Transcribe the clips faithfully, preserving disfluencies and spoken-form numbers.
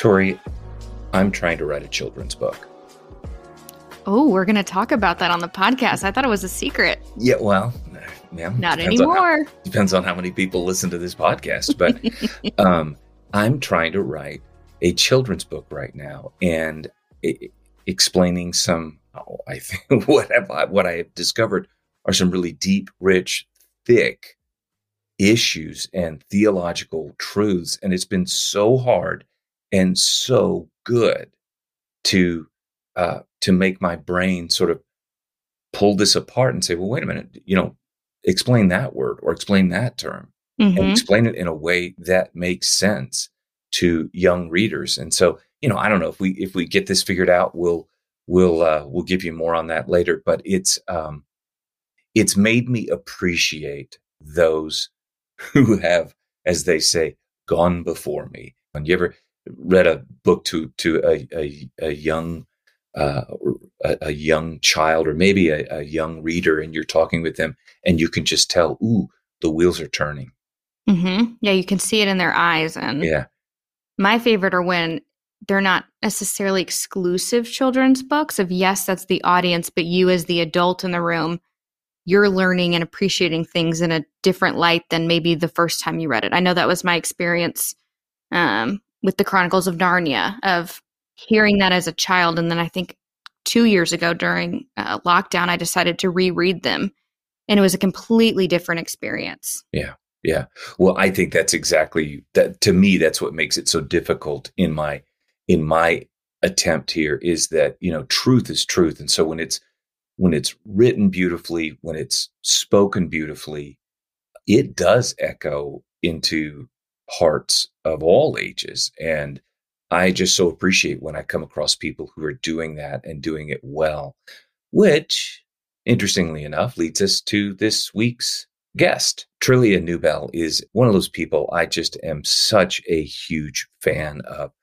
Tori, I'm trying to write a children's book. Oh, we're going to talk about that on the podcast. I thought it was a secret. Yeah, well, yeah, not anymore. On how, depends on how many people listen to this podcast. But um, I'm trying to write a children's book right now, and it, explaining some. Oh, I think what have I, what I have discovered are some really deep, rich, thick issues and theological truths, and it's been so hard and so good to. Uh, to make my brain sort of pull this apart and say, well, wait a minute, you know, explain that word or explain that term mm-hmm. and explain it in a way that makes sense to young readers. And so, you know, I don't know if we, if we get this figured out, we'll, we'll, uh, we'll give you more on that later, but it's, um, it's made me appreciate those who have, as they say, gone before me. And you ever read a book to, to a, a, a young Uh, a, a young child or maybe a, a young reader, and you're talking with them and you can just tell, ooh, the wheels are turning. Mm-hmm. Yeah, you can see it in their eyes. And yeah, my favorite are when they're not necessarily exclusive children's books of, yes, that's the audience, but you as the adult in the room, you're learning and appreciating things in a different light than maybe the first time you read it. I know that was my experience um, with the Chronicles of Narnia, of hearing that as a child. And then I think two years ago during uh, lockdown, I decided to reread them, and it was a completely different experience. Yeah. Yeah. Well, I think that's exactly that. To me, that's what makes it so difficult in my, in my attempt here is that, you know, truth is truth. And so when it's, when it's written beautifully, when it's spoken beautifully, it does echo into hearts of all ages. And I just so appreciate when I come across people who are doing that and doing it well, which, interestingly enough, leads us to this week's guest. Trillia Newbell is one of those people I just am such a huge fan of.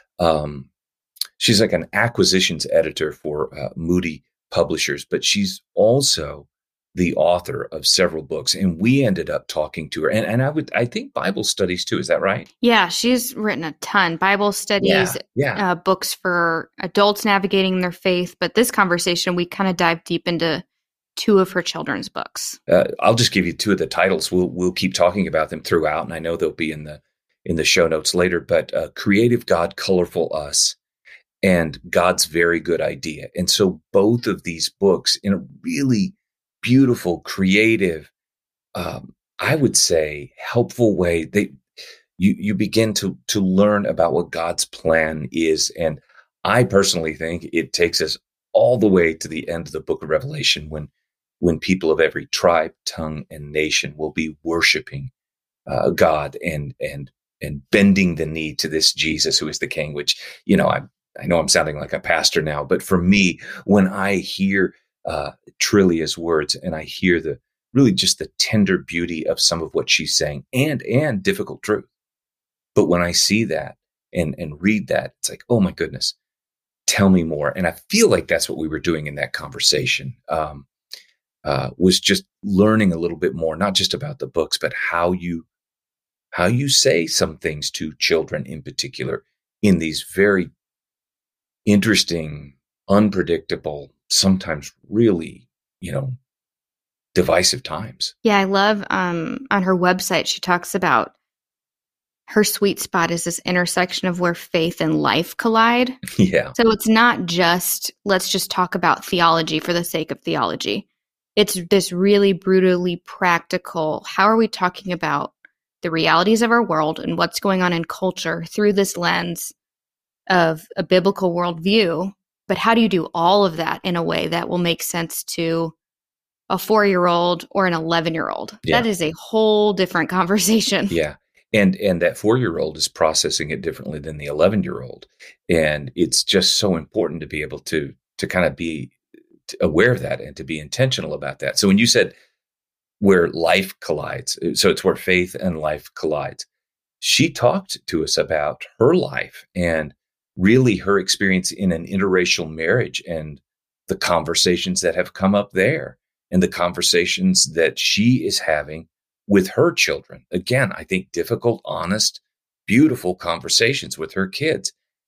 Um, she's like an acquisitions editor for uh, Moody Publishers, but she's also the author of several books. And we ended up talking to her. And, and I would, I think Bible studies too. Is that right? Yeah. She's written a ton, Bible studies, yeah, yeah. Uh, books for adults navigating their faith. But this conversation, we kind of dive deep into two of her children's books. Uh, I'll just give you two of the titles. We'll, we'll keep talking about them throughout. And I know they'll be in the, in the show notes later, but uh, Creative God, Colorful Us, and God's Very Good Idea. And so both of these books, in a really beautiful, creative, um, I would say helpful way, they you you begin to to learn about what God's plan is. And I personally think it takes us all the way to the end of the book of Revelation, when when people of every tribe, tongue, and nation will be worshiping uh, God and and and bending the knee to this Jesus who is the King. Which, you know, I I know I'm sounding like a pastor now, but for me, when I hear Uh, Trillia's words, and I hear the really just the tender beauty of some of what she's saying, and and difficult truth. But when I see that and and read that, it's like, oh my goodness, tell me more. And I feel like that's what we were doing in that conversation. Um, uh, was just learning a little bit more, not just about the books, but how you how you say some things to children in particular in these very interesting, unpredictable, sometimes really, you know, divisive times. Yeah, I love um, on her website, she talks about her sweet spot is this intersection of where faith and life collide. Yeah. So it's not just, let's just talk about theology for the sake of theology. It's this really brutally practical, how are we talking about the realities of our world and what's going on in culture through this lens of a biblical worldview? But how do you do all of that in a way that will make sense to a four-year-old or an eleven-year-old? Yeah. That is a whole different conversation. Yeah. And and that four-year-old is processing it differently than the eleven-year-old. And it's just so important to be able to to kind of be aware of that and to be intentional about that. So when you said where life collides, so it's where faith and life collides. She talked to us about her life and really her experience in an interracial marriage and the conversations that have come up there and the conversations that she is having with her children. Again, I think difficult, honest, beautiful conversations with her kids.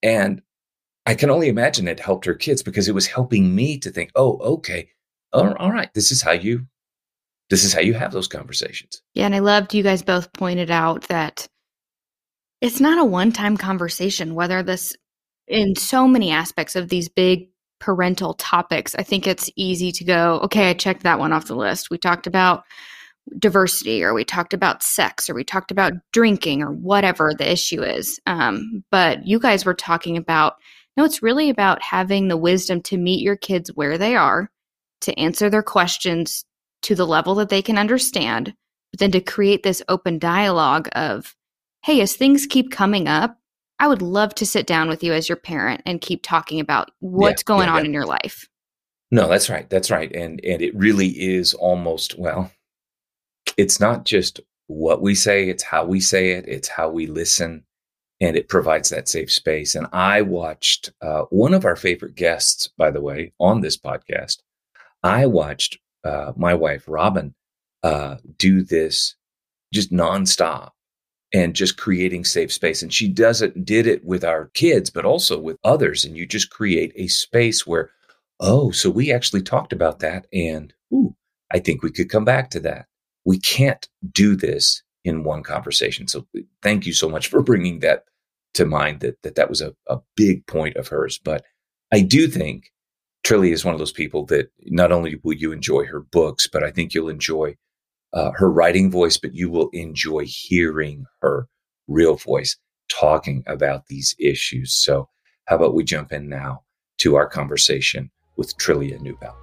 And I can only imagine it helped her kids because it was helping me to think, oh, okay, all all right, this is how you this is how you have those conversations. Yeah, and I loved you guys both pointed out that it's not a one-time conversation, whether this in so many aspects of these big parental topics. I think it's easy to go, okay, I checked that one off the list. We talked about diversity, or we talked about sex, or we talked about drinking, or whatever the issue is. Um, but you guys were talking about, no, it's really about having the wisdom to meet your kids where they are, to answer their questions to the level that they can understand, but then to create this open dialogue of, hey, as things keep coming up, I would love to sit down with you as your parent and keep talking about what's Yeah, going yeah, on yeah. in your life. No, that's right. That's right. And and it really is almost, well, it's not just what we say, it's how we say it, it's how we listen, and it provides that safe space. And I watched uh, one of our favorite guests, by the way, on this podcast. I watched uh, my wife, Robin, uh, do this just nonstop and just creating safe space. And she does it, did it with our kids, but also with others. And you just create a space where, oh, so we actually talked about that. And ooh, I think we could come back to that. We can't do this in one conversation. So thank you so much for bringing that to mind, that that, that was a, a big point of hers. But I do think Trillia is one of those people that not only will you enjoy her books, but I think you'll enjoy uh, her writing voice, but you will enjoy hearing her real voice talking about these issues. So how about we jump in now to our conversation with Trillia Newbell.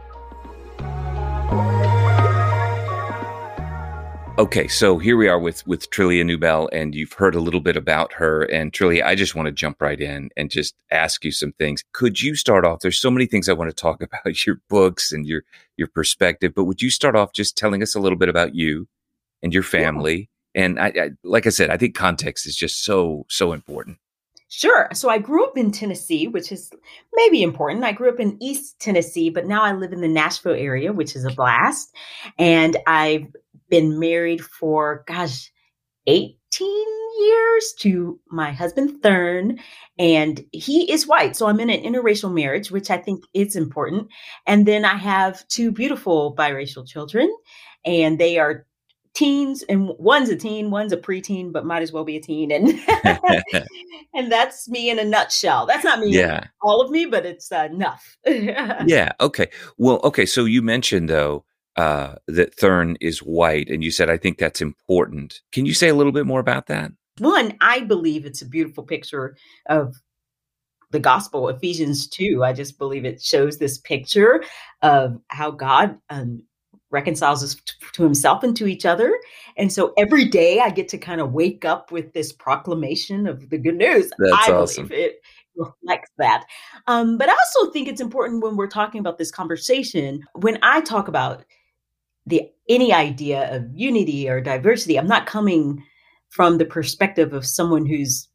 Okay, so here we are with with Trillia Newbell, and you've heard a little bit about her. And Trillia, I just want to jump right in and just ask you some things. Could you start off? There's so many things I want to talk about, your books and your your perspective, but would you start off just telling us a little bit about you and your family? Yeah. And I, I, like I said, I think context is just so so important. Sure. So I grew up in Tennessee, which is maybe important. I grew up in East Tennessee, but now I live in the Nashville area, which is a blast. And I've been married for, gosh, eighteen years to my husband, Thurn, and he is white. So I'm in an interracial marriage, which I think is important. And then I have two beautiful biracial children, and they are teens, and one's a teen, one's a preteen, but might as well be a teen. And and that's me in a nutshell. That's not me, yeah. all of me, but it's uh, enough. Yeah. Okay. Well, okay. So you mentioned, though, uh, that Thurn is white, and you said, I think that's important. Can you say a little bit more about that? One, I believe it's a beautiful picture of the gospel, Ephesians two. I just believe it shows this picture of how God um, reconciles us t- to himself and to each other. And so every day I get to kind of wake up with this proclamation of the good news. That's I awesome. believe it reflects that. Um, but I also think it's important when we're talking about this conversation, when I talk about the any idea of unity or diversity, I'm not coming from the perspective of someone who's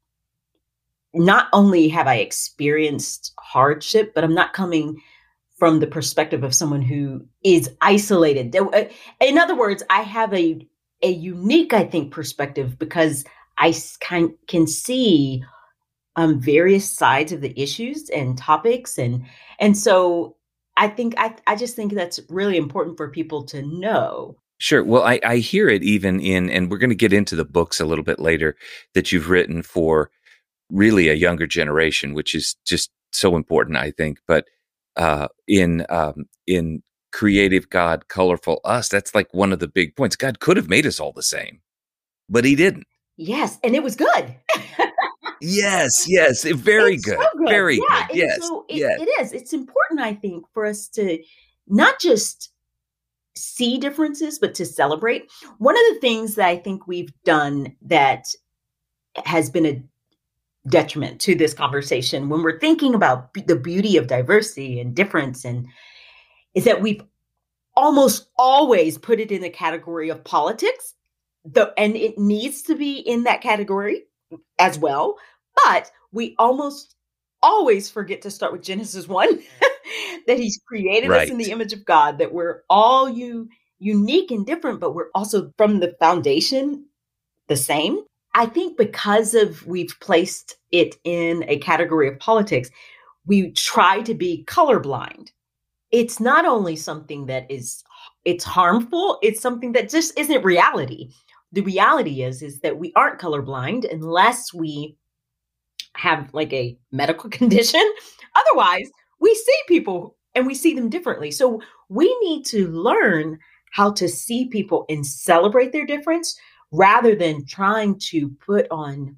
not only have I experienced hardship, but I'm not coming from the perspective of someone who is isolated. In other words, I have a a unique, I think, perspective because I can can see um, various sides of the issues and topics, and and so I think I I just think that's really important for people to know. Sure. Well, I, I hear it even in, and we're going to get into the books a little bit later that you've written for really a younger generation, which is just so important, I think. But uh, in um, in Creative God, Colorful Us, that's like one of the big points. God could have made us all the same, but he didn't. Yes, and it was good. Yes, yes, very It's good, so good. very Yeah, good. and Yes, so it, yes, it is. It's important, I think, for us to not just see differences, but to celebrate. One of the things that I think we've done that has been a detriment to this conversation when we're thinking about b- the beauty of diversity and difference, and is that we've almost always put it in the category of politics, the, and it needs to be in that category as well. But we almost always forget to start with Genesis one, that he's created right. us in the image of God, that we're all you unique and different, but we're also from the foundation the same. I think because of we've placed it in a category of politics, we try to be colorblind. It's not only something that is it's harmful, it's something that just isn't reality. The reality is is that we aren't colorblind unless we have like a medical condition. Otherwise, we see people and we see them differently. So we need to learn how to see people and celebrate their difference rather than trying to put on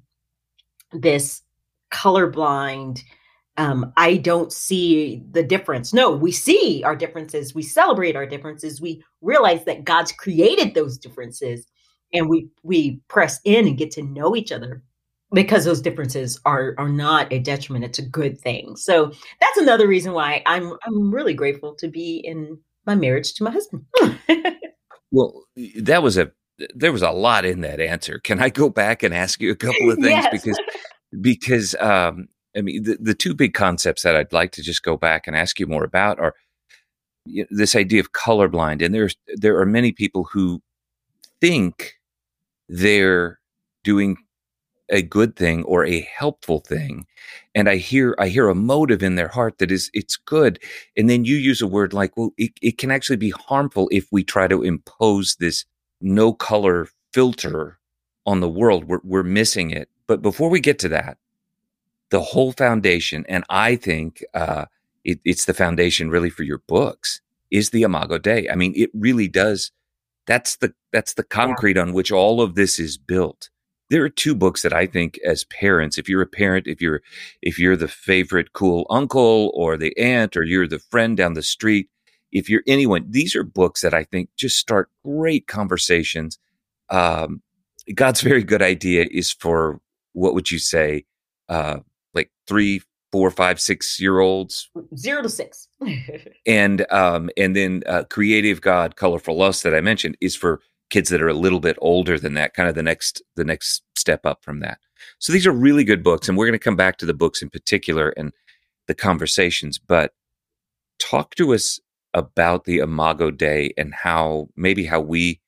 this colorblind, um, I don't see the difference. No, we see our differences. We celebrate our differences. We realize that God's created those differences, and we we press in and get to know each other because those differences are are not a detriment. It's a good thing. So that's another reason why I'm I'm really grateful to be in my marriage to my husband. Well, that was a there was a lot in that answer. Can I go back and ask you a couple of things? Yes. Because because um, I mean, the, the two big concepts that I'd like to just go back and ask you more about are you know, this idea of colorblind, and there's there are many people who think they're doing a good thing or a helpful thing, and I hear I hear a motive in their heart that is it's good, and then you use a word like, well, it, it can actually be harmful if we try to impose this no color filter on the world. We're we're missing it. But before we get to that, the whole foundation, and I think uh, it, it's the foundation really for your books, is the Imago Dei. I mean, it really does. That's the that's the concrete on which all of this is built. There are two books that I think, as parents, if you're a parent, if you're if you're the favorite cool uncle or the aunt, or you're the friend down the street, if you're anyone, these are books that I think just start great conversations. Um, God's Very Good Idea is for, what would you say, uh, like three, four, five, six year olds, Zero to six. and um, and then uh, Creative God, Colorful Us that I mentioned is for kids that are a little bit older than that, kind of the next the next step up from that. So these are really good books, and we're going to come back to the books in particular and the conversations. But talk to us about the Imago Dei and how maybe how we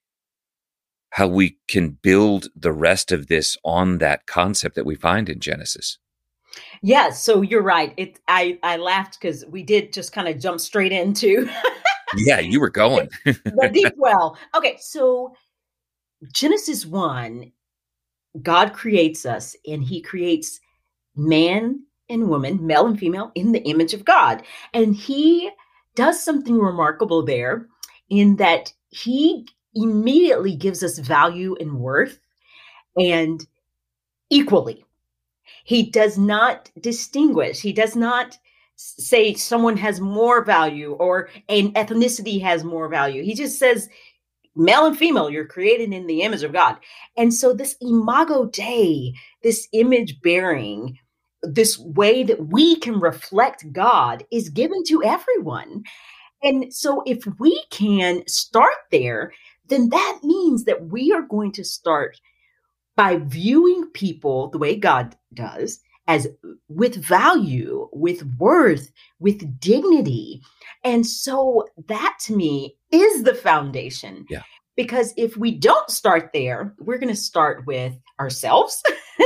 how we can build the rest of this on that concept that we find in Genesis. Yeah, so you're right. It I I laughed because we did just kind of jump straight into Yeah, you were going. the deep well. Okay, so Genesis one, God creates us and he creates man and woman, male and female, in the image of God. And he does something remarkable there in that he immediately gives us value and worth and equally. He does not distinguish. He does not s- say someone has more value or an ethnicity has more value. He just says male and female, you're created in the image of God. And so this Imago Dei, this image bearing, this way that we can reflect God is given to everyone. And so if we can start there, then that means that we are going to start by viewing people the way God does, as with value, with worth, with dignity. And so that to me is the foundation. Yeah. Because if we don't start there, we're going to start with ourselves.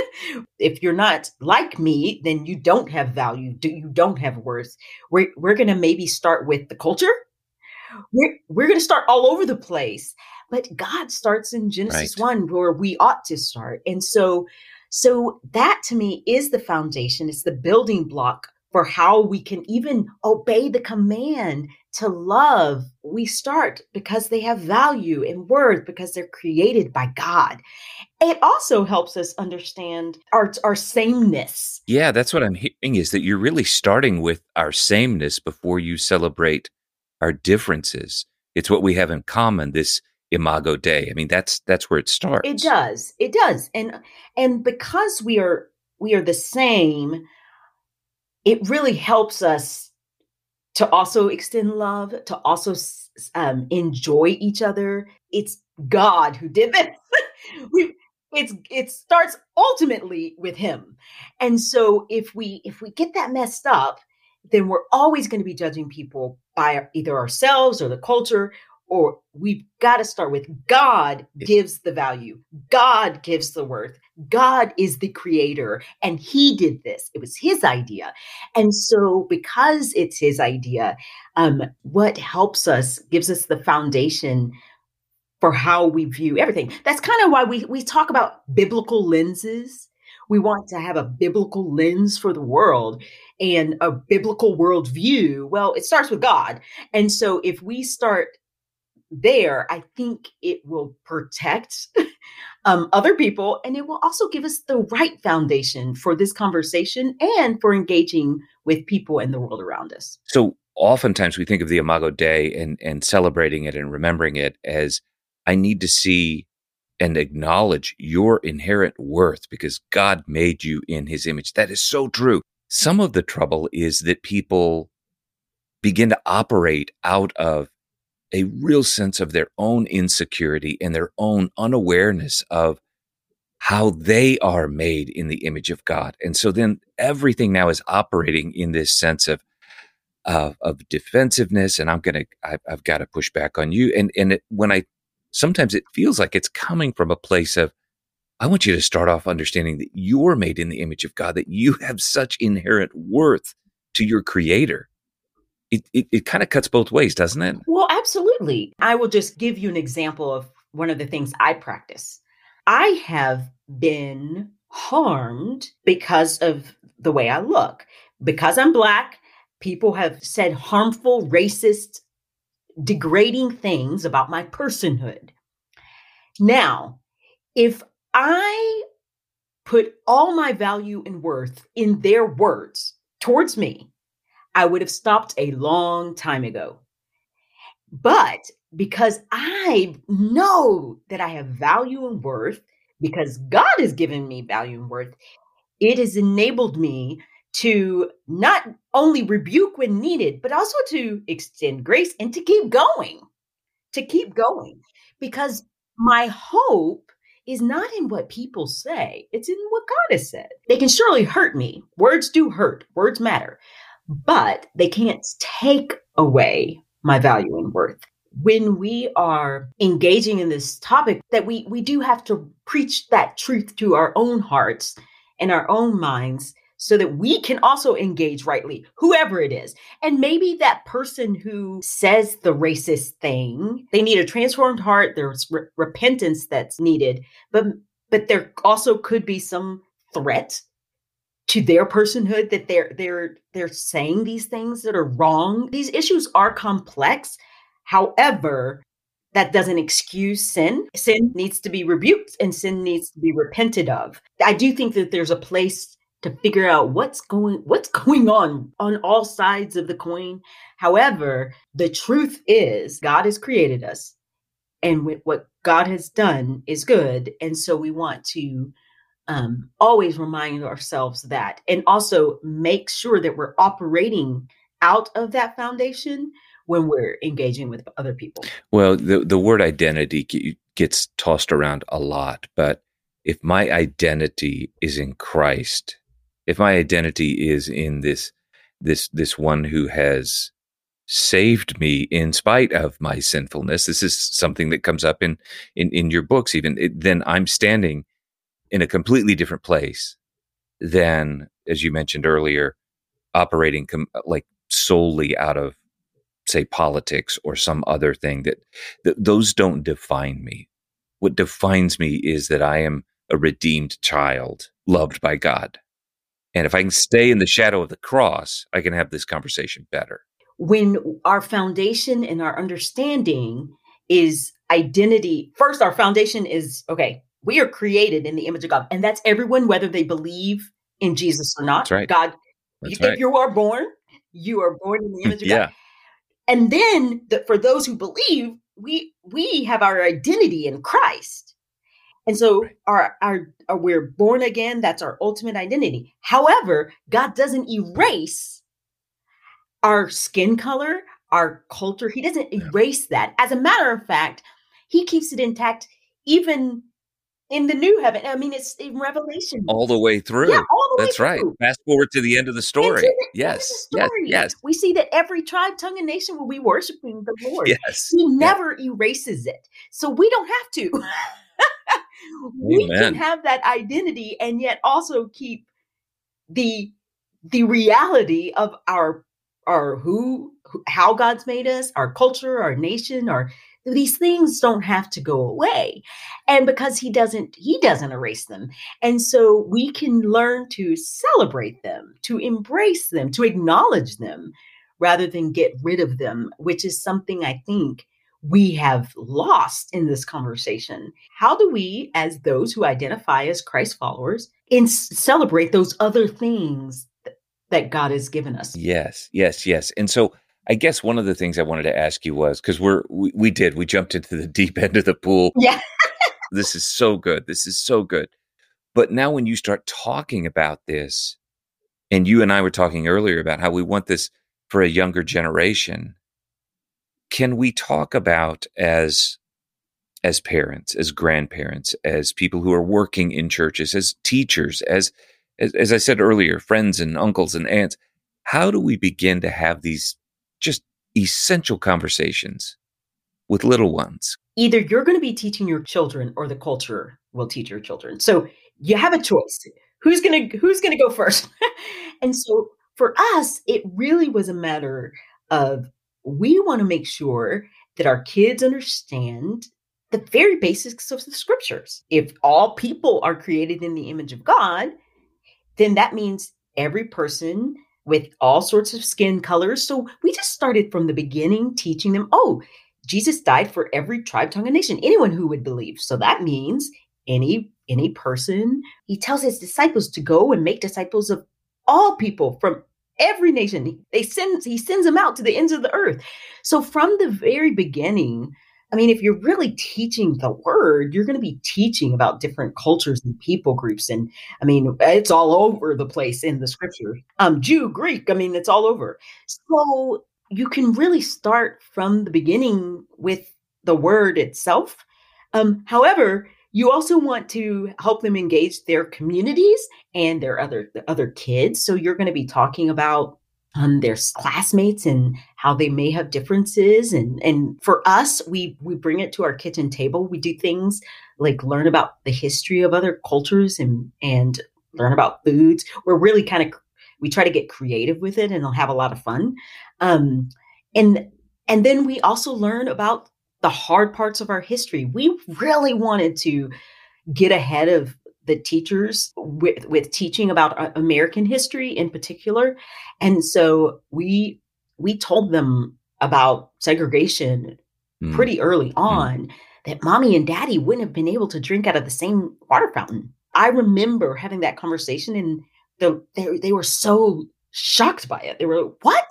If you're not like me, then you don't have value. You don't have worth. We're, we're going to maybe start with the culture. We're, we're going to start all over the place. But God starts in Genesis Right. one, where we ought to start. And so, so that to me is the foundation. It's the building block for how we can even obey the command to love. We start because they have value and worth, because they're created by God. It also helps us understand our, our sameness. Yeah, that's what I'm hearing, is that you're really starting with our sameness before you celebrate our differences. It's what we have in common, this Imago Dei. I mean, that's that's where it starts. It does. It does. And and because we are we are the same, it really helps us to also extend love, to also um, enjoy each other. It's God who did this. we it's it starts ultimately with him. And so if we if we get that messed up, then we're always going to be judging people by either ourselves or the culture. Or we've got to start with God gives the value. God gives the worth. God is the creator and he did this. It was his idea. And so because it's his idea, um, what helps us, gives us the foundation for how we view everything. That's kind of why we, we talk about biblical lenses. We want to have a biblical lens for the world and a biblical worldview. Well, it starts with God. And so if we start there, I think it will protect um, other people, and it will also give us the right foundation for this conversation and for engaging with people in the world around us. So oftentimes we think of the Imago Dei and, and celebrating it and remembering it as, I need to see and acknowledge your inherent worth because God made you in his image. That is so true. Some of the trouble is that people begin to operate out of a real sense of their own insecurity and their own unawareness of how they are made in the image of God. And so then everything now is operating in this sense of of, of defensiveness, and I'm going to, I've, I've got to push back on you. And, and it, when I, sometimes it feels like it's coming from a place of, I want you to start off understanding that you're made in the image of God, that you have such inherent worth to your creator. It, it, it kind of cuts both ways, doesn't it? Well, absolutely. I will just give you an example of one of the things I practice. I have been harmed because of the way I look. Because I'm Black, people have said harmful, racist, degrading things about my personhood. Now, if I put all my value and worth in their words towards me, I would have stopped a long time ago. But because I know that I have value and worth, because God has given me value and worth, it has enabled me to not only rebuke when needed, but also to extend grace and to keep going, to keep going. Because my hope is not in what people say. It's in what God has said. They can surely hurt me. Words do hurt. Words matter. But they can't take away my value and worth. When we are engaging in this topic, that we, we do have to preach that truth to our own hearts and our own minds so that we can also engage rightly, whoever it is. And maybe that person who says the racist thing, they need a transformed heart. There's re- repentance that's needed, but, but there also could be some threat to their personhood that they're they're they're saying these things that are wrong. These issues are complex. However, that doesn't excuse sin. Sin needs to be rebuked and sin needs to be repented of. I do think that there's a place to figure out what's going what's going on on all sides of the coin. However, the truth is God has created us, and what God has done is good, and so we want to Um, always remind ourselves that, and also make sure that we're operating out of that foundation when we're engaging with other people. Well, the, the word identity gets tossed around a lot, but if my identity is in Christ, if my identity is in this, this, this one who has saved me in spite of my sinfulness, this is something that comes up in, in, in your books, even, it, then I'm standing in a completely different place than, as you mentioned earlier, operating com- like solely out of, say, politics or some other thing that, that those don't define me. What defines me is that I am a redeemed child loved by God. And if I can stay in the shadow of the cross, I can have this conversation better. When our foundation and our understanding is identity, first, our foundation is, okay, we are created in the image of God. And that's everyone, whether they believe in Jesus or not. That's right. God, That's if right. you are born, you are born in the image of yeah. God. And then the, for those who believe, we we have our identity in Christ. And so Right. our, our, our we're born again. That's our ultimate identity. However, God doesn't erase our skin color, our culture. He doesn't Yeah. erase that. As a matter of fact, he keeps it intact even in the new heaven. I mean, it's in Revelation. All the way through. Yeah, all the That's way right. through. Fast forward to the end of the Into story. the, yes. into the story. Yes. Yes. We see that every tribe, tongue, and nation will be worshiping the Lord. Yes. He Yeah. never erases it. So we don't have to. We can Amen. have that identity and yet also keep the the reality of our our who, who how God's made us, our culture, our nation, our these things don't have to go away. And because he doesn't he doesn't erase them. And so we can learn to celebrate them, to embrace them, to acknowledge them rather than get rid of them, which is something I think we have lost in this conversation. How do we, as those who identify as Christ followers, in celebrate those other things th- that God has given us? Yes, yes, yes. And so I guess one of the things I wanted to ask you was, because we're we, we did we jumped into the deep end of the pool. Yeah. This is so good. This is so good. But now when you start talking about this, and you and I were talking earlier about how we want this for a younger generation, can we talk about as as parents, as grandparents, as people who are working in churches, as teachers, as as, as I said earlier, friends and uncles and aunts, how do we begin to have these just essential conversations with little ones? Either you're going to be teaching your children or the culture will teach your children. So you have a choice. Who's going to who's going to go first? And so for us, it really was a matter of we want to make sure that our kids understand the very basics of the scriptures. If all people are created in the image of God, then that means every person with all sorts of skin colors. So we just started from the beginning teaching them, oh, Jesus died for every tribe, tongue, and nation, anyone who would believe. So that means any any person. He tells his disciples to go and make disciples of all people from every nation. They send he sends them out to the ends of the earth. So from the very beginning, I mean, if you're really teaching the word, you're going to be teaching about different cultures and people groups. And I mean, it's all over the place in the scripture. Um, Jew, Greek, I mean, it's all over. So you can really start from the beginning with the word itself. Um, however, you also want to help them engage their communities and their other the other kids. So you're going to be talking about um, their classmates and how they may have differences. And and for us, we we bring it to our kitchen table. We do things like learn about the history of other cultures and and learn about foods. We're really kind of we try to get creative with it and they'll have a lot of fun. Um, and and then we also learn about the hard parts of our history. We really wanted to get ahead of the teachers with, with teaching about uh, American history in particular. And so we we told them about segregation Mm. pretty early Mm. on, that mommy and daddy wouldn't have been able to drink out of the same water fountain. I remember having that conversation and the, they, they were so shocked by it. They were like, what?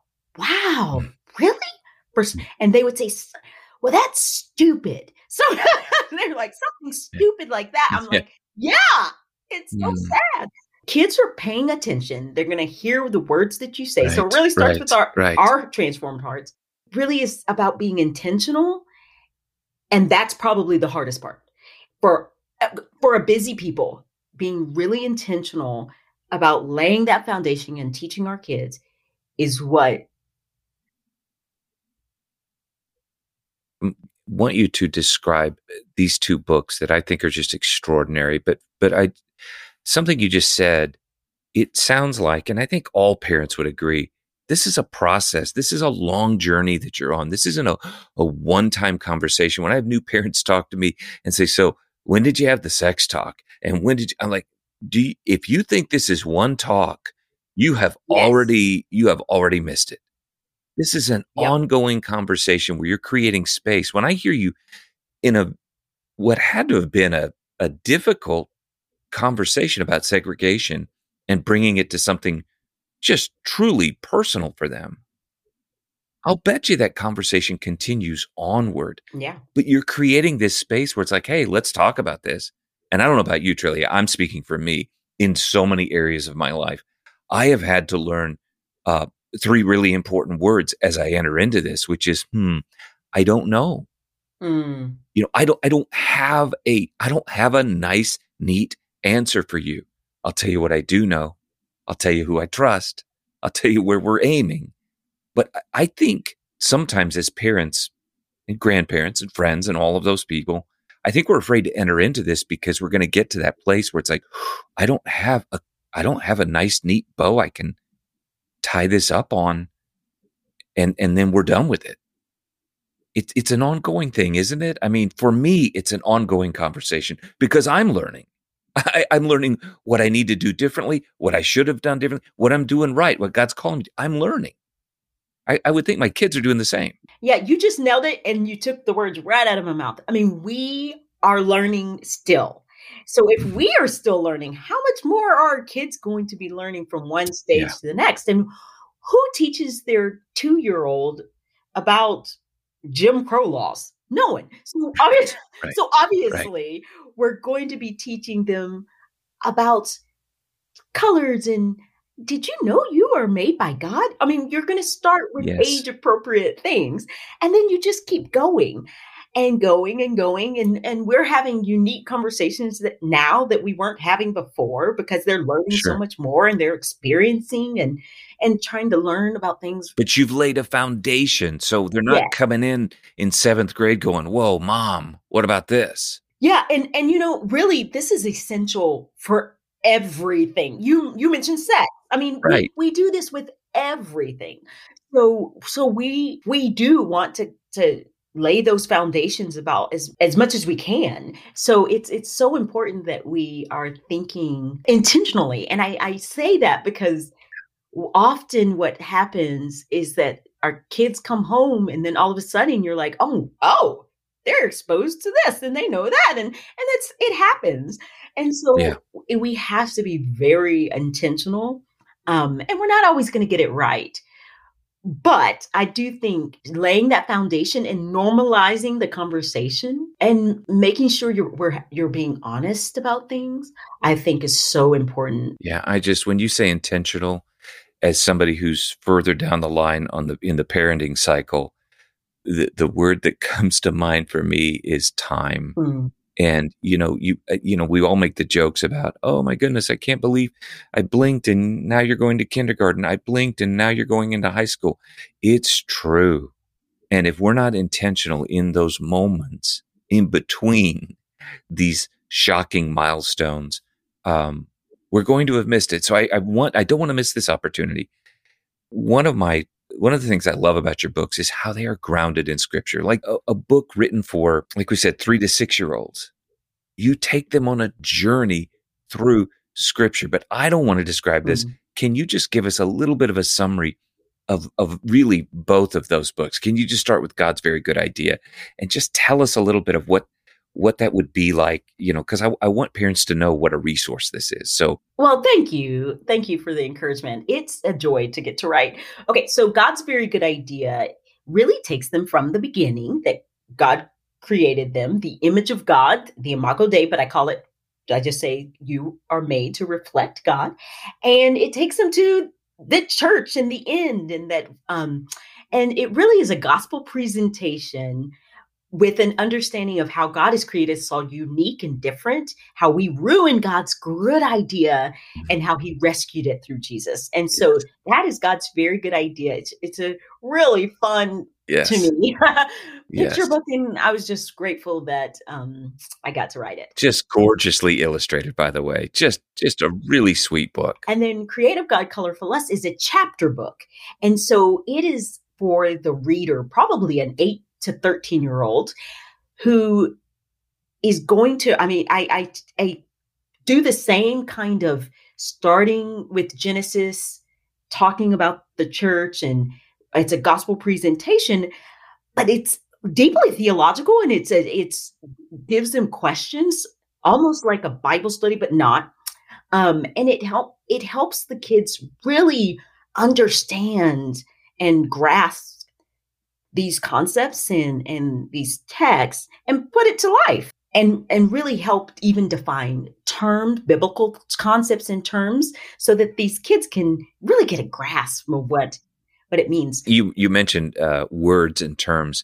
Wow, really? First, and they would say, well, that's stupid. So they're like, something stupid like that. I'm like, yeah, it's so Mm. sad. Kids are paying attention. They're going to hear the words that you say. So it Right, really starts right, with our, right. our transformed hearts. Really is about being intentional. And that's probably the hardest part for, for a busy people, being really intentional about laying that foundation and teaching our kids is what want you to describe these two books that I think are just extraordinary. But but I something you just said, it sounds like, and I think all parents would agree, this is a process. This is a long journey that you're on. This isn't a, a one-time conversation. When I have new parents talk to me and say, so when did you have the sex talk? And when did you, I'm like, do you, if you think this is one talk, you have Yes. already, you have already missed it. This is an Yep. ongoing conversation where you're creating space. When I hear you in a what had to have been a, a difficult conversation about segregation and bringing it to something just truly personal for them, I'll bet you that conversation continues onward. Yeah. But you're creating this space where it's like, hey, let's talk about this. And I don't know about you, Trillia. I'm speaking for me in so many areas of my life. I have had to learn uh, three really important words as I enter into this, which is, hmm, I don't know. Mm. You know, I don't, I don't have a, I don't have a nice, neat answer for you. I'll tell you what I do know. I'll tell you who I trust. I'll tell you where we're aiming. But I- I think sometimes as parents and grandparents and friends and all of those people, I think we're afraid to enter into this because we're going to get to that place where it's like, I don't have a, I don't have a nice, neat bow I can tie this up on, and and then we're done with it. It's it's an ongoing thing, isn't it? I mean, for me, it's an ongoing conversation because I'm learning. I, I'm learning what I need to do differently, what I should have done differently, what I'm doing right, what God's calling me to. I'm learning. I, I would think my kids are doing the same. Yeah, you just nailed it, and you took the words right out of my mouth. I mean, we are learning still. So if we are still learning, how much more are our kids going to be learning from one stage Yeah. to the next? And who teaches their two-year-old about Jim Crow laws? No one. So obviously, Right. so obviously we're going to be teaching them about colors and did you know you are made by God? I mean, you're going to start with Yes. age appropriate things and then you just keep going and going and going. And, and we're having unique conversations that now that we weren't having before because they're learning so Sure. much more and they're experiencing and, and trying to learn about things. But you've laid a foundation, so they're not Yeah. coming in in seventh grade going, "Whoa, mom, what about this?" Yeah. And, and, you know, really, this is essential for everything. You, you mentioned sex. I mean, Right. we, we do this with everything. So, so we, we do want to, to lay those foundations about as, as much as we can. So it's, it's so important that we are thinking intentionally. And I, I say that because often what happens is that our kids come home and then all of a sudden you're like, oh, oh, they're exposed to this and they know that. And, and it's, it happens. And so Yeah. we have to be very intentional. Um, and we're not always going to get it right. But I do think laying that foundation and normalizing the conversation and making sure you're we're, you're being honest about things, I think is so important. Yeah, I just when you say intentional, as somebody who's further down the line on the in the parenting cycle, the the word that comes to mind for me is time. Mm. And you know, you uh, you know, we all make the jokes about, "Oh my goodness, I can't believe I blinked and now you're going to kindergarten. I blinked and now you're going into high school." It's true. And if we're not intentional in those moments in between these shocking milestones, um, we're going to have missed it. So I, I want, I don't want to miss this opportunity. One of my, one of the things I love about your books is how they are grounded in scripture, like a, a book written for, like we said, three to six year olds. You take them on a journey through scripture, but I don't want to describe this. Mm. Can you just give us a little bit of a summary of, of really both of those books? Can you just start with God's Very Good Idea and just tell us a little bit of what, what that would be like, you know, because I, I want parents to know what a resource this is. So, well, thank you. Thank you for the encouragement. It's a joy to get to write. Okay, so God's Very Good Idea really takes them from the beginning that God created them, the image of God, the Imago Dei, but I call it, I just say you are made to reflect God. And it takes them to the church in the end. And that, um, and it really is a gospel presentation with an understanding of how God has created us all unique and different, how we ruined God's good idea and how he rescued it through Jesus. And so that is God's Very Good Idea. It's, it's a really fun yes. to me picture Yes. book. And I was just grateful that um, I got to write it. Just gorgeously illustrated, by the way. Just, just a really sweet book. And then Creative God Colorful Us is a chapter book. And so it is for the reader, probably an eight to thirteen year old who is going to, I mean, I, I, I do the same kind of starting with Genesis, talking about the church, and it's a gospel presentation, but it's deeply theological and it's, a, it's gives them questions, almost like a Bible study, but not. Um, and it help, it helps the kids really understand and grasp these concepts and, and these texts and put it to life and, and really help even define terms, biblical concepts and terms so that these kids can really get a grasp of what, what it means. You, you mentioned uh, words and terms.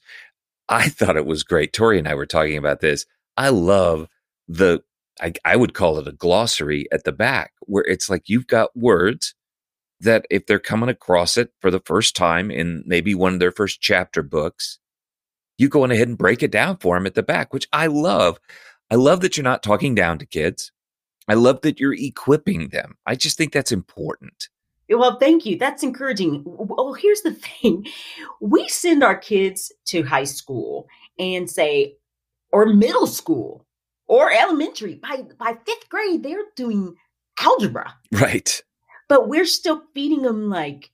I thought it was great. Tori and I were talking about this. I love the, I, I would call it a glossary at the back where it's like you've got words that if they're coming across it for the first time in maybe one of their first chapter books, you go on ahead and break it down for them at the back, which I love. I love that you're not talking down to kids. I love that you're equipping them. I just think that's important. Well, thank you. That's encouraging. Well, here's the thing. We send our kids to high school and say, or middle school or elementary. By, by fifth grade, they're doing algebra. Right. But we're still feeding them like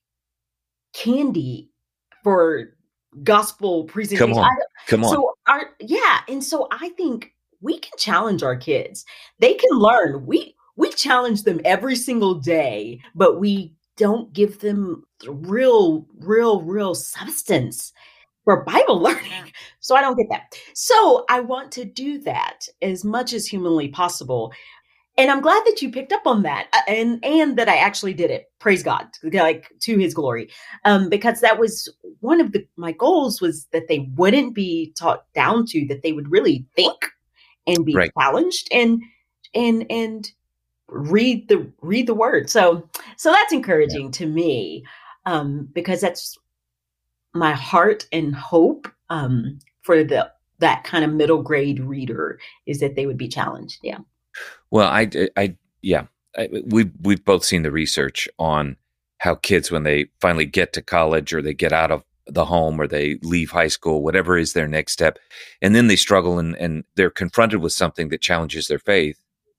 candy for gospel presentation. Come on. Come on. So our, yeah. And so I think we can challenge our kids. They can learn. We, we challenge them every single day, but we don't give them real, real, real substance for Bible learning. So I don't get that. So I want to do that as much as humanly possible. And I'm glad that you picked up on that and, and that I actually did it. Praise God, like to his glory. Um, because that was one of the, my goals was that they wouldn't be taught down to, that they would really think and be right. challenged and, and, and, read the read the word. So so that's encouraging yeah. to me, um, because that's my heart and hope um, for the that kind of middle grade reader is that they would be challenged. Yeah. Well, I, I yeah, I, we we've both seen the research on how kids, when they finally get to college or they get out of the home or they leave high school, whatever is their next step, and then they struggle and, and they're confronted with something that challenges their faith.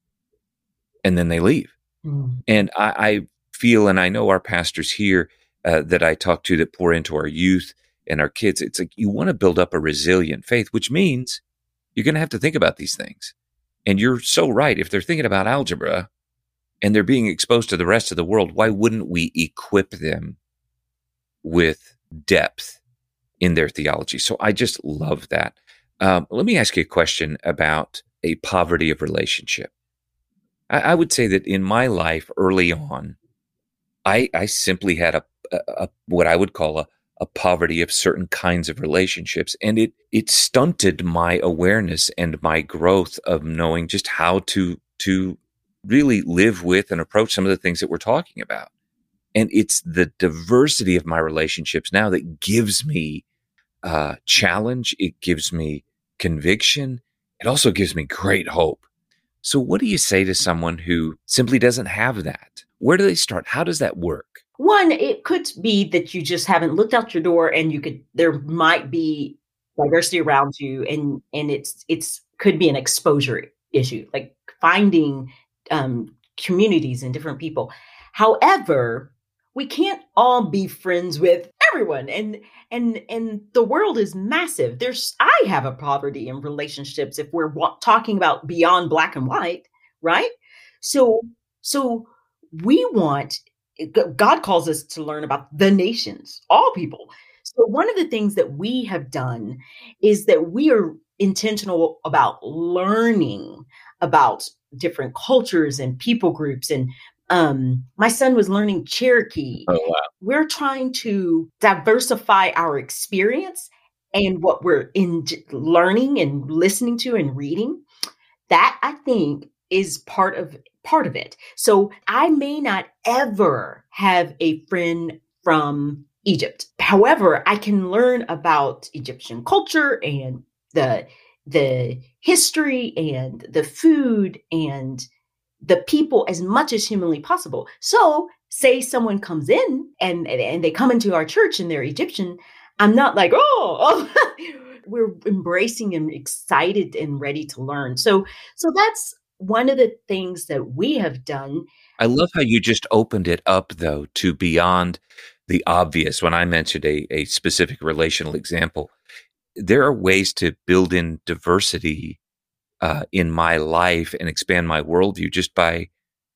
And then they leave. Mm. And I, I feel, and I know our pastors here uh, that I talk to that pour into our youth and our kids, it's like you want to build up a resilient faith, which means you're going to have to think about these things. And you're so right. If they're thinking about algebra and they're being exposed to the rest of the world, why wouldn't we equip them with depth in their theology? So I just love that. Um, let me ask you a question about a poverty of relationship. I would say that in my life early on, I, I simply had a, a, a what I would call a, a poverty of certain kinds of relationships. And it it stunted my awareness and my growth of knowing just how to to really live with and approach some of the things that we're talking about. And it's the diversity of my relationships now that gives me uh, challenge. It gives me conviction. It also gives me great hope. So what do you say to someone who simply doesn't have that? Where do they start? How does that work? One, it could be that you just haven't looked out your door and you could, there might be diversity around you and, and it's, it's could be an exposure issue, like finding um, communities and different people. However, we can't all be friends with everyone. And, and, and the world is massive. There's, I have a poverty in relationships if we're wa- talking about beyond black and white, right? So, so we want, God calls us to learn about the nations, all people. So one of the things that we have done is that we are intentional about learning about different cultures and people groups. And um, my son was learning Cherokee. Oh, wow. We're trying to diversify our experience and what we're in learning and listening to and reading. That I think is part of part of it. So I may not ever have a friend from Egypt. However, I can learn about Egyptian culture and the the history and the food and the people as much as humanly possible. So say someone comes in and, and they come into our church and they're Egyptian. I'm not like, oh, oh. We're embracing and excited and ready to learn. So, so that's one of the things that we have done. I love how you just opened it up, though, to beyond the obvious. When I mentioned a, a specific relational example, there are ways to build in diversity uh, in my life and expand my worldview just by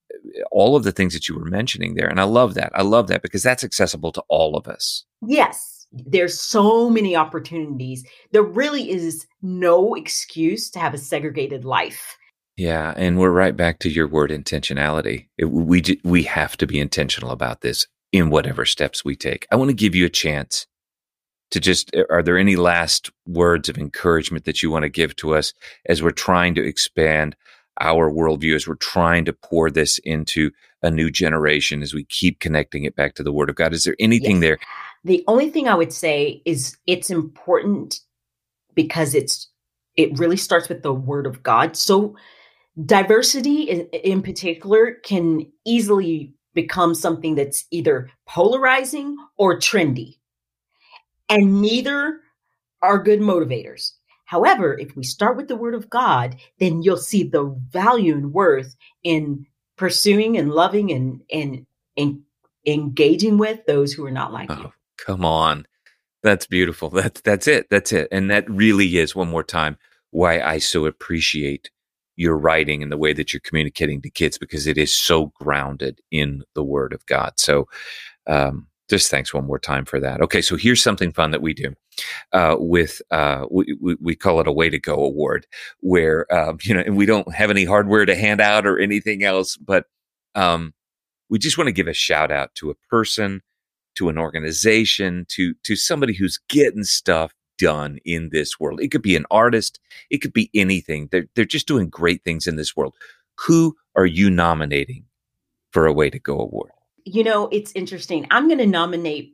all of the things that you were mentioning there. And I love that. I love that because that's accessible to all of us. Yes. There's so many opportunities. There really is no excuse to have a segregated life. Yeah, and we're right back to your word intentionality. It, we we have to be intentional about this in whatever steps we take. I want to give you a chance to just, are there any last words of encouragement that you want to give to us as we're trying to expand our worldview, as we're trying to pour this into a new generation, as we keep connecting it back to the Word of God? Is there anything yes. there? The only thing I would say is it's important because it's it really starts with the word of God. So diversity in, in particular can easily become something that's either polarizing or trendy, and neither are good motivators. However, if we start with the word of God, then you'll see the value and worth in pursuing and loving and and, and engaging with those who are not like you. Oh, come on. That's beautiful. That's that's it. That's it. And that really is, one more time, why I so appreciate your writing and the way that you're communicating to kids, because it is so grounded in the word of God. So um, just thanks one more time for that. Okay, so here's something fun that we do. Uh, with uh, we, we we call it a Way to Go award, where um, you know, and we don't have any hardware to hand out or anything else, but um, we just want to give a shout out to a person, to an organization, to to somebody who's getting stuff done in this world. It could be an artist, it could be anything. They're they're just doing great things in this world. Who are you nominating for a Way to Go award? You know, it's interesting. I'm going to nominate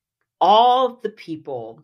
all the people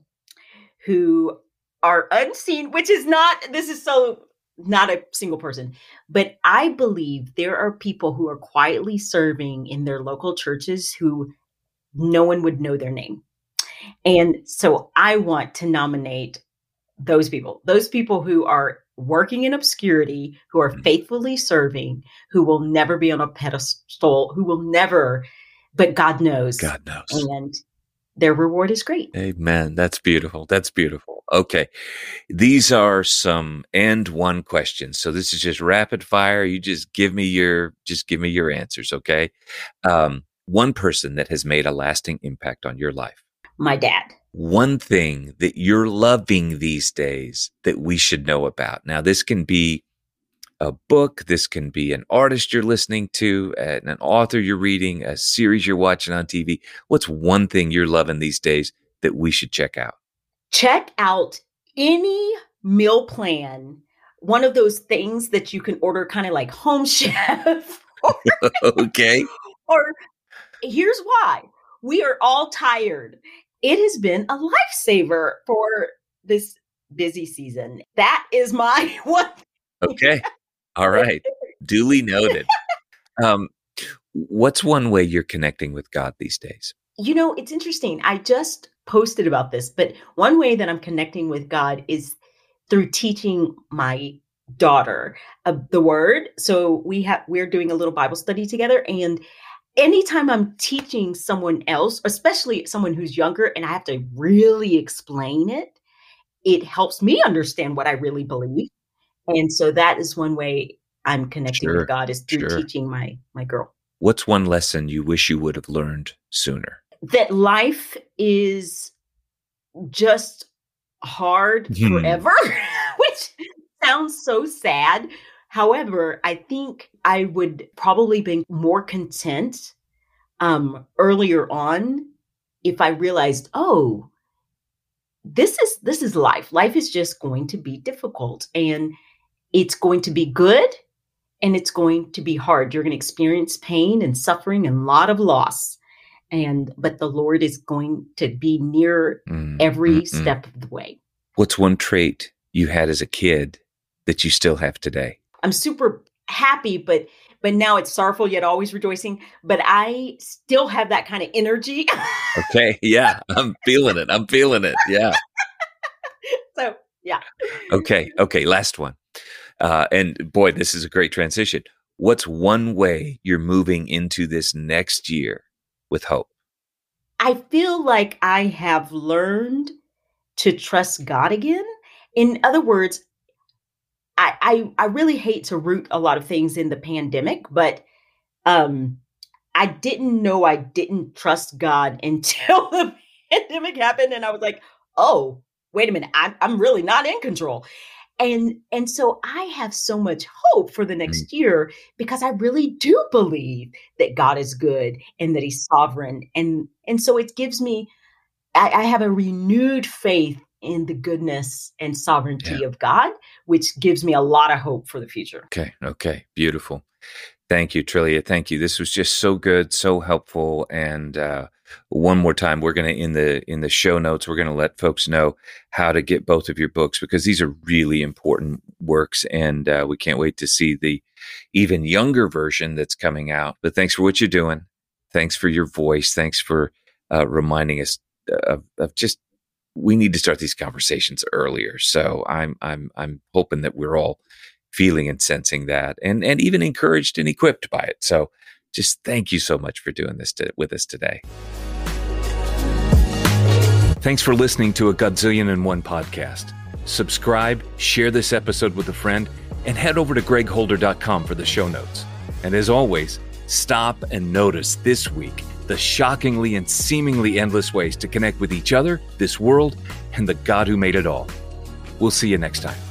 who are unseen, which is not, this is so not a single person, but I believe there are people who are quietly serving in their local churches who no one would know their name. And so I want to nominate those people, those people who are working in obscurity, who are faithfully serving, who will never be on a pedestal, who will never, but God knows. God knows. And their reward is great. Amen. That's beautiful. That's beautiful. Okay. These are some and one questions. So this is just rapid fire. You just give me your, just give me your answers. Okay. Um, one person that has made a lasting impact on your life. My dad. One thing that you're loving these days that we should know about. Now, this can be a book. This can be an artist you're listening to, an author you're reading, a series you're watching on T V. What's one thing you're loving these days that we should check out? Check out any meal plan, one of those things that you can order kind of like Home Chef. Okay. Or here's why. We are all tired. It has been a lifesaver for this busy season. That is my one. Okay. All right. Duly noted. Um, what's one way you're connecting with God these days? You know, it's interesting. I just posted about this, but one way that I'm connecting with God is through teaching my daughter uh, the word. So we have, we're doing a little Bible study together, and anytime I'm teaching someone else, especially someone who's younger, and I have to really explain it, it helps me understand what I really believe. And so that is one way I'm connecting Sure, with God, is through sure. teaching my my girl. What's one lesson you wish you would have learned sooner? That life is just hard Hmm. forever, which sounds so sad. However, I think I would probably be more content um, earlier on if I realized, oh, this is this is life. Life is just going to be difficult, and it's going to be good, and it's going to be hard. You're going to experience pain and suffering and a lot of loss. And but the Lord is going to be near Mm, every mm, mm. step of the way. What's one trait you had as a kid that you still have today? I'm super happy, but but now it's sorrowful yet always rejoicing. But I still have that kind of energy. Okay. Yeah. I'm feeling it. I'm feeling it. Yeah. So yeah. Okay. Okay. Last one. Uh, and boy, this is a great transition. What's one way you're moving into this next year with hope? I feel like I have learned to trust God again. In other words, I, I I really hate to root a lot of things in the pandemic, but um, I didn't know I didn't trust God until the pandemic happened, and I was like, "Oh, wait a minute, I'm I'm really not in control." And and so I have so much hope for the next year because I really do believe that God is good and that He's sovereign, and and so it gives me I, I have a renewed faith in the goodness and sovereignty Yeah. of God, which gives me a lot of hope for the future. Okay. Okay. Beautiful. Thank you, Trillia. Thank you. This was just so good, so helpful. And uh, one more time, we're going to, in the in the show notes, we're going to let folks know how to get both of your books, because these are really important works, and uh, we can't wait to see the even younger version that's coming out. But thanks for what you're doing. Thanks for your voice. Thanks for uh, reminding us of, of just, we need to start these conversations earlier. So I'm I'm I'm hoping that we're all feeling and sensing that, and and even encouraged and equipped by it. So just thank you so much for doing this to, with us today. Thanks for listening to A Godzillion and One podcast. Subscribe, share this episode with a friend, and head over to greg holder dot com for the show notes. And as always, stop and notice this week the shockingly and seemingly endless ways to connect with each other, this world, and the God who made it all. We'll see you next time.